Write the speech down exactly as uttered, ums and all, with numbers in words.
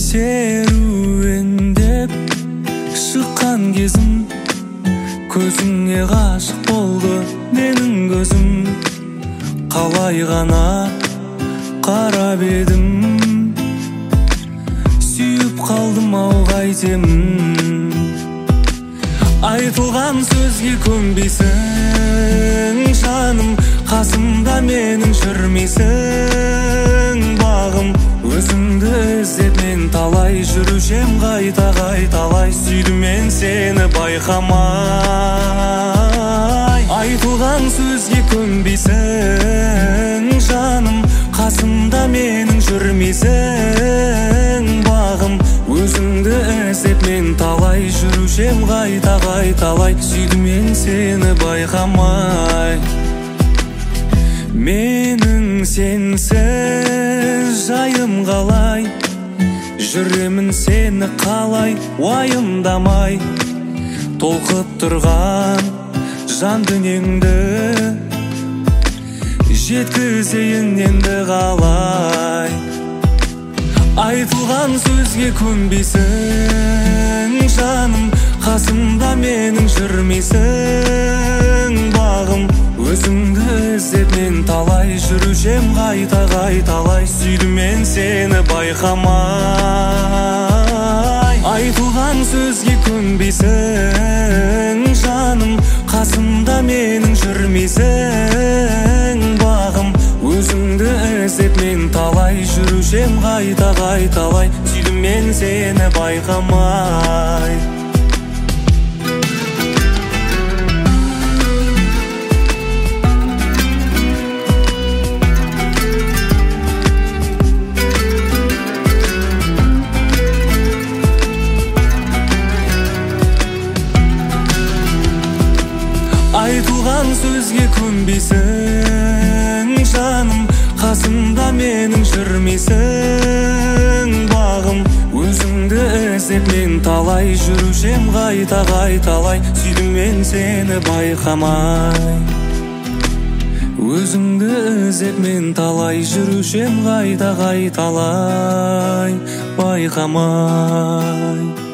серуендеп шыққан кезім, көзіңе ғашық болды менің көзім. Қалай ғана қарап едім, сүйіп қалдым ау қайтемін. Айтылған сөзге көнбейсің жаным, қасымда менің жүрмейсің бағым. Өзіңді іздеп мен талай жүрушем, қайта қайталай сүйдім мен сені байқамай. Айтылған сөзге көнбейсің жаным, қасымда менің жүрмейсің бағым. Өзіңді іздеп мен талай жүрушем, қайта қайталай сүйдім мен сені байқамай. Менің сенсіз жайым қалай, жүремін сені қалай уайымдамай. Толқып тұрған жан дүниеңді жеткізейін енді қалай. Айтылған сөзге көнбейсің жаным, қасымда менің жүрмейсің бағым. Өзіңді іздеп мен талай жүрушем, қайта қайталай сүйдім мен сені байқамай. Айтылған сөзге көнбейсің жаным, қасымда менің жүрмейсің бағым. Өзіңді іздеп мен талай жүрушем, қайта қайталай сүйдім мен сені байқамай. Айтылған сөзге көнбейсің жаным, қасымда менің жүрмейсің бағым. Өзіңді іздеп мен талай жүрушем, қайта қайталай сүйдім мен сені байқамай. Өзіңді іздеп мен талай жүрушем, қайта қайталай байқамай.